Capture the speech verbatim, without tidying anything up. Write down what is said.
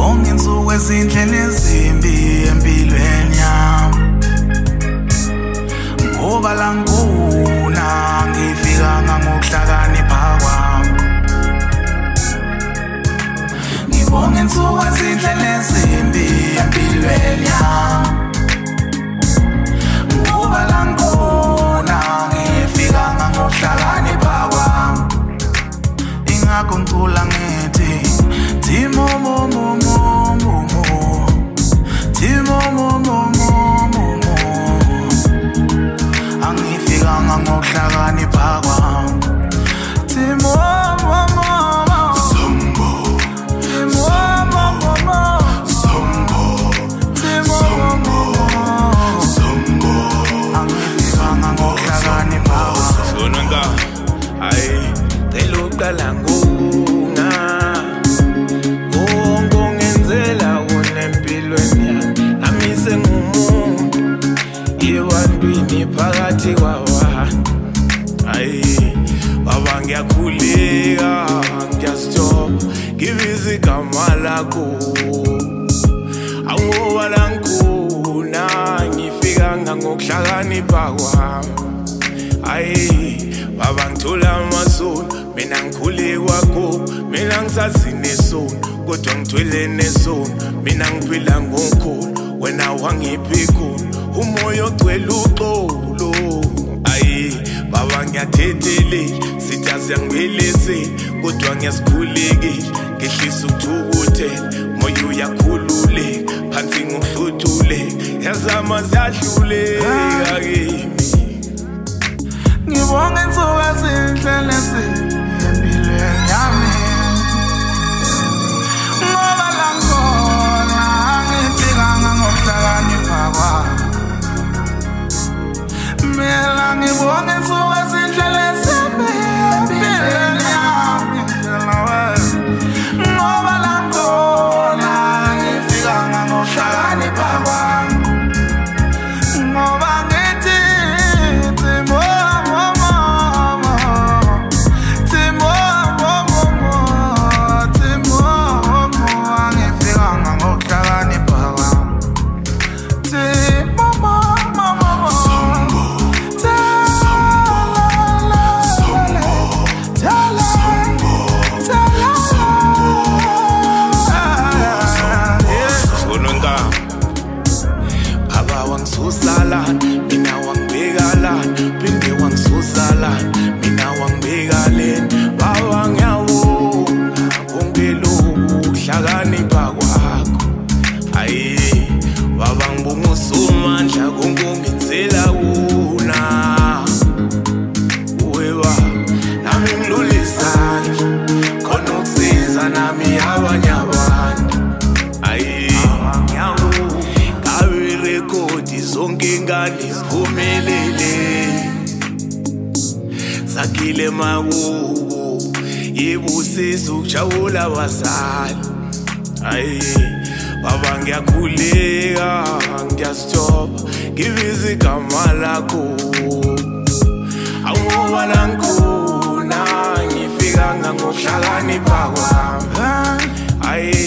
ngibonga insuku ezindlela ezimbi empilweni yami ngoba la nguna ngifika ngokuhlakanipha kwami ngibonga insuku ezindlela ezimbi empilweni yami ngoba la nguna ngifika ngokuhlakanipha kwami ingakho ngicula ngithi Timo mo mo mo mo mo Timo mo mo mo mo mo Angifika ngokuhlakanipha kwami Timo mo mo mo Sombo Timo mo mo mo Sombo Timo mo Sombo Angifika ngokuhlakanipha kwami Sonanga ay teluqala nguna phakathi kwawa ayi baba ngiyakhuleka ngiyazithoba ngibiza igama lakho angoba la nguna ngifika ngokuhlakanipha kwami ayi baba ngithola amasono mina ngikhule kwakho mina ngisazinesono kodwa ngithwele nesono mina ngiphila ngokholo wena wangiphi khona umoya ogcwele uxolo ayi baba ngiyathethelela sithi asiyangibeleseli kodwa ngiyasikhulekile ngehlisa ukuthukuthela moya uyakhululeka phansi ngokuhluthuleka yazama ziyadluleka kimi ngibonga insuku ezindlela empilweni yami ngoba la ngona ngifika ngokuhlakanipha kwami Mela ngibonga insuku ezindlela empilweni yami ngoba la ngona ngifika ngokuhlakanipha kwami ngoba ngithi Timo mo mo mo Timo mo mo mo Timo mo ngifika ngokuhlakanipha kwami Timo mo mo mo Susala, mina wangibekala, phinde wangisuzala, mina wangibekalen, baba ngiyawonga konke lokhu kuhlakanipha kwakho. Ayi, baba ngibonga usomandla konke ongenzela wona. Weba, nami ngilulizandla, khona ukusiza nami abanye abantu. Ayi, zonke ingane ziphumelele sakhile makubo yebusisa ukujabula abazali ayi baba ngiyakhuleka ngiyazithoba ngibiza igama lakho angoba la nguna ngifika ngokuhlakanipha kwami ayi